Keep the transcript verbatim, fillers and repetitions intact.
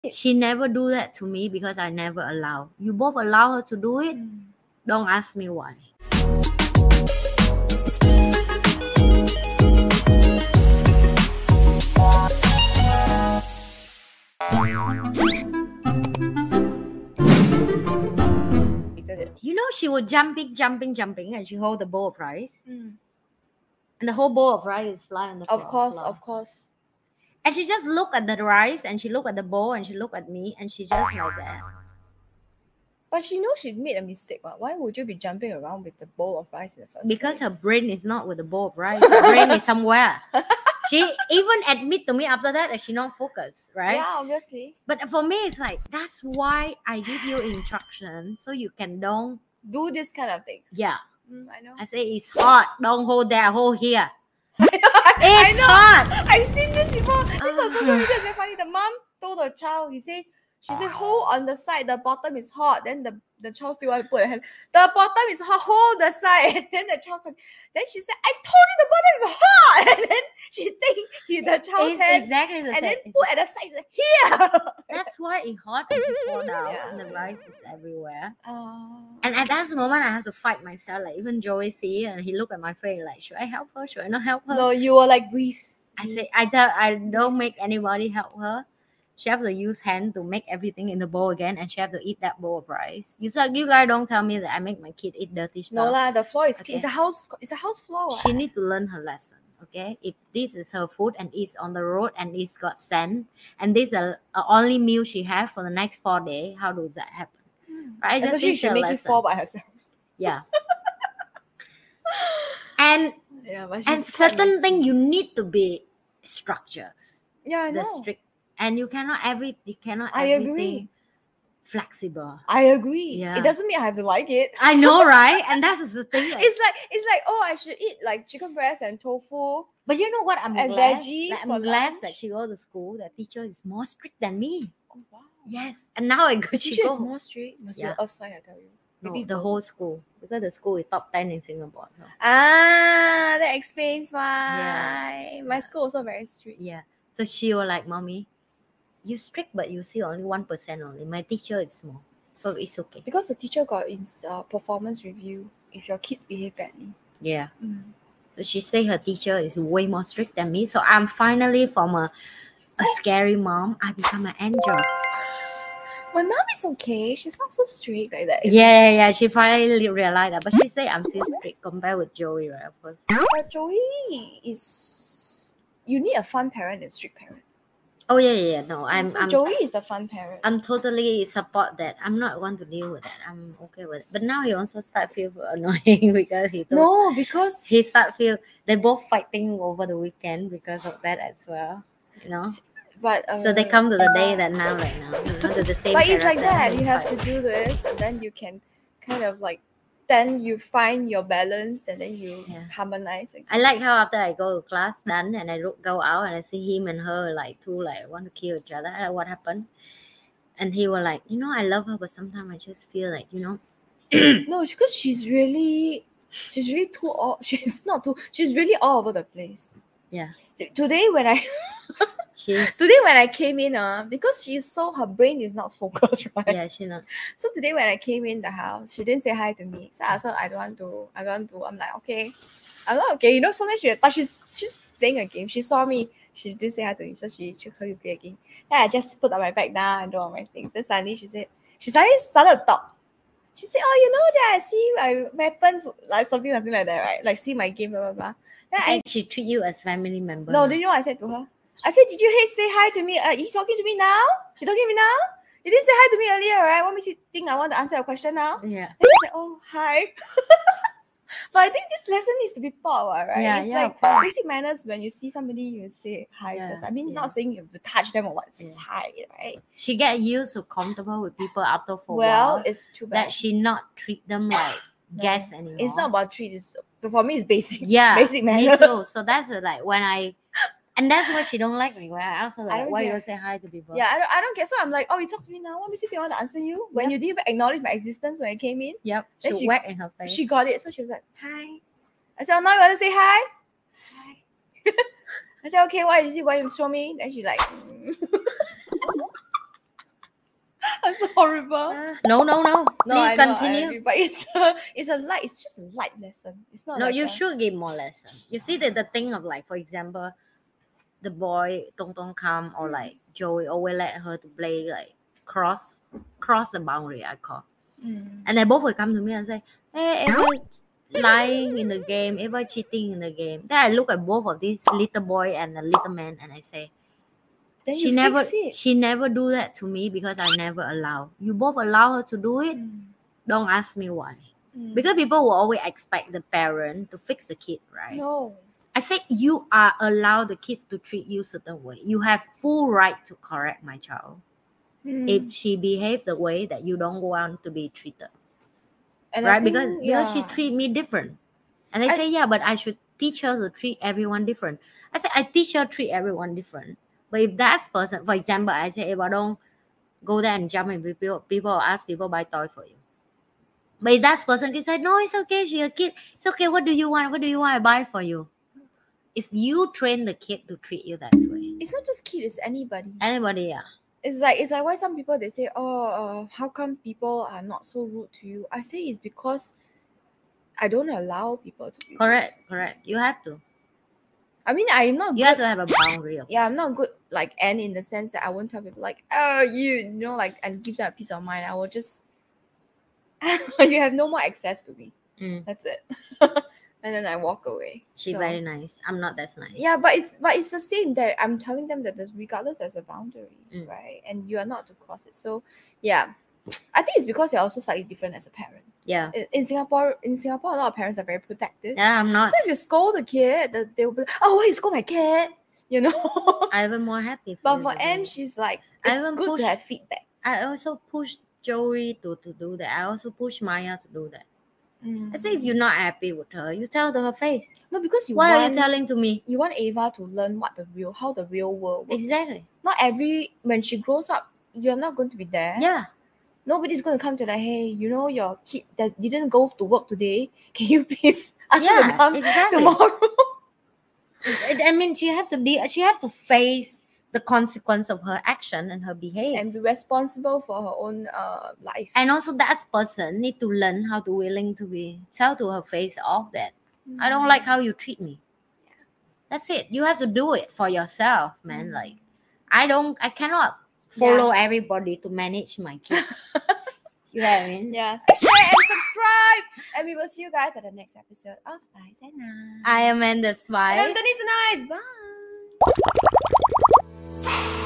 She never do that to me because I never allow. You both allow her to do it. Mm. Don't ask me why. You know, she would jumping, jumping, jumping, and she hold the bowl of rice. Mm. And the whole bowl of rice is flying on the floor. Of course, floor. of course. And she just look at the rice, and she look at the bowl, and she look at me, and she just like that. But she knows she made a mistake. Why would you be jumping around with the bowl of rice in the first because place? Her brain is not with the bowl of rice. Her brain is somewhere. She even admit to me after that that she not focused, right? Yeah, obviously. But for me, it's like, that's why I give you instructions so you can don't do this kind of things. Yeah. Mm, I know. I say it's hot. Don't hold there, hold here. I know, it's hot. I've seen this before. This on social media is very funny. The mom told the child, he said, she said, hold on the side, the bottom is hot. Then the, the child still want to put her hand. The bottom is hot, hold the side. And then the child, then she said, I told you the bottom is hot. And then she think he, the child's it's hand. Exactly the and same. then put at the side, here. That's why it's hot and she fall down yeah. and the rice is everywhere. Uh, and at that moment, I have to fight myself. Like even Joey see and he look at my face like, should I help her? Should I not help her? No, you were like, breathe. I say, I don't, I don't make anybody help her. She have to use hand to make everything in the bowl again, and she have to eat that bowl of rice. You tell, you guys don't tell me that I make my kid eat dirty stuff. No lah, the floor is okay. It's a house. It's a house floor. She need to learn her lesson. Okay, if this is her food and it's on the road and it's got sand, and this is the only meal she have for the next four days, how does that happen? Hmm. Right? So she should make lesson. it fall by herself. Yeah. and yeah, but and certain thing you need to be structures. Yeah, I know. The strict. And you cannot every you cannot I agree. Flexible. I agree. Yeah. It doesn't mean I have to like it. I know, right? And that's the thing. Like, it's like it's like oh, I should eat like chicken breast and tofu. But you know what? I'm and glad. Veggie like, I'm glad lunch. that she go to school. The teacher is more strict than me. Oh wow. Yes. And now I go. Teacher go. is more strict. Must yeah. be offside, I tell you. No, Maybe the whole school because the school is top ten in Singapore. So. Ah, that explains why. Yeah. My school also very strict. Yeah. So she was like, "Mommy, you strict, but you see only one percent only. My teacher is small, so it's okay." Because the teacher got in uh, performance review if your kids behave badly. Yeah. Mm. So she say her teacher is way more strict than me. So I'm finally from a a scary mom, I become an angel. My mom is okay. She's not so strict like that. Yeah, yeah, yeah. She finally realized that. But she say I'm still strict compared with Joey, right? Of course. But Joey is... You need a fun parent and strict parent. Oh, yeah, yeah, yeah. No, I'm... So I'm Joey is the fun parent. I'm totally support that. I'm not one to deal with that. I'm okay with it. But now he also start feel annoying because he... No, because... He start feel... They both fighting over the weekend because of that as well. You know? But, uh, so they come to the day that now, like now, you know, the same. But it's like that. You have to do this, and then you can kind of like, then you find your balance, and then you yeah. harmonize. Again. I like how after I go to class done, and I go out and I see him and her like two like want to kill each other. I like what happened, and he was like, you know, I love her, but sometimes I just feel like, you know, no, because she's really, she's really too all. She's not too. She's really all over the place. Yeah. Today when I. She's... Today when I came in, uh, because she's so her brain is not focused, right? Yeah, she not. So today when I came in the house, she didn't say hi to me. So I said I don't want to. I don't want to. I'm like okay, I'm not okay. You know, sometimes she, but she's she's playing a game. She saw me. She didn't say hi to me, so she she heard me play a game. Then I just put my bag down and do all my things. Then suddenly she said, she suddenly started to talk. She said, "Oh, you know that I see my weapons, like something something like that, right? Like see my game, blah blah blah." Then I think I, she treat you as family member. No, do you know what I said to her? I said, did you hey, say hi to me? Are you talking to me now? You talking to me now? You didn't say hi to me earlier, right? What makes you think I want to answer your question now? Yeah. And she said, oh, hi. But I think this lesson needs to be taught, right? Yeah, it's yeah, like basic manners when you see somebody, you say hi yeah, first. I mean, yeah. not saying you have to touch them or what, it's just yeah. hi, right? She get used to comfortable with people after for well, a while. It's too bad. That she not treat them like no, guests anymore. It's not about treat, it's, for me, it's basic. Yeah, basic manners. Me too. So that's uh, like when I... And that's what she don't like me. Where I also like, why care. You don't say hi to people? Yeah, I don't, I don't get. So I'm like, oh, you talk to me now. What makes you think I want to answer you when yep. you didn't even acknowledge my existence when I came in? Yep. Then she, she whack in her face. She got it, so she was like, hi. I said, oh, now you want to say hi? Hi. I said, okay, why is it? Why you show me? Then she like. I'm so horrible. Uh, no, no, no. No, Please I know, I continue. agree, but it's a, it's a light. It's just a light lesson. It's not. No, like you a, should give more lessons. You see that the thing of like, for example, the boy Tong Tong come or like Joey always let her to play like cross cross the boundary, I call. Mm. And they both will come to me and say, hey, ever lying in the game, ever cheating in the game. Then I look at both of these little boy and the little man and I say, Then she you never fix it. she never do that to me because I never allow. You both allow her to do it. Mm. Don't ask me why. Mm. Because people will always expect the parent to fix the kid, right? No. I said you are allowed the kid to treat you certain way. You have full right to correct my child Mm. if she behave the way that you don't want to be treated, And I right? think, because because she yeah. treat me different, and they I- say yeah, but I should teach her to treat everyone different. I said I teach her treat everyone different, but if that person, for example, I say if I don't go there and jump in people, people will ask people buy toy for you. But if that person can say no, it's okay, she's a kid, it's okay. What do you want? What do you want? I buy for you. It's you train the kid to treat you that way. It's not just kid. It's anybody. Anybody, yeah. It's like it's like why some people they say, oh, uh, how come people are not so rude to you? I say it's because I don't allow people to be rude. Correct, correct. You have to. I mean, I'm not You good. have to have a boundary of Yeah, I'm not good like Anne in the sense that I won't tell people like, oh, you, you know, like and give them a peace of mind. I will just you have no more access to me. Mm. That's it. And then I walk away. She's So- very nice. I'm not that nice. Yeah, but it's but it's the same that I'm telling them that there's regardless there's a boundary, Mm. right? And you are not to cross it. So yeah. I think it's because you're also slightly different as a parent. Yeah. In, in Singapore, in Singapore, a lot of parents are very protective. Yeah, I'm not. So if you scold the kid, the, they will be like, oh, why you scold my kid? You know? I'm even more happy. For But you for to do Anne, that. she's like, I it's even good push- to have feedback. I also push Joey to, to do that. I also push Maya to do that. I say if you're not happy with her, you tell to her face. No, because you Why want are you telling to me? you want Ava to learn what the real how the real world works. Exactly. Not every when she grows up, you're not going to be there. Yeah. Nobody's going to come to like, hey, you know, your kid that didn't go to work today. Can you please ask her to Yeah, come exactly. tomorrow? I I mean, she have to be. She have to face the consequence of her action and her behavior. And be responsible for her own uh life. And also, that person need to learn how to willing to be tell to her face off that I don't like how you treat me. That's it. You have to do it for yourself, man. Mm. Like, I don't. I cannot follow everybody to manage my kid. You know what I mean? Yeah, so share and subscribe. And we will see you guys at the next episode of Spice and Nice. I am Amanda And Spy. I'm Denise Nice. Bye.